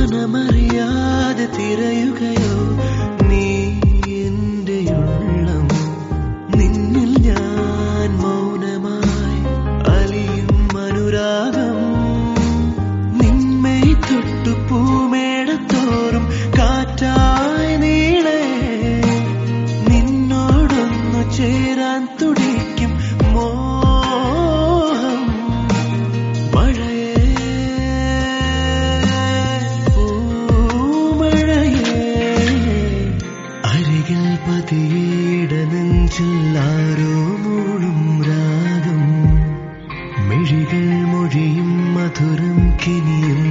മനമറിയാതെ തിരയുകയോ നീ എന്റെ ഉള്ളം. നിന്നിൽ ഞാൻ മൗനമായി അലിയും അനുരാഗം. നിന്മേ തൊട്ടു പൂമേടത്തോറും കാറ്റായി നീളെ നിന്നോടൊന്നു ചേരാൻ തുടിക്കും മോഹം. മഴയേ പൂമഴയേ അരികിൽ പതിയേട നെഞ്ചിൽ ആരോ മൂളും രാഗം. മിഴികൾ മൊഴിയും മധുരം കിനിയും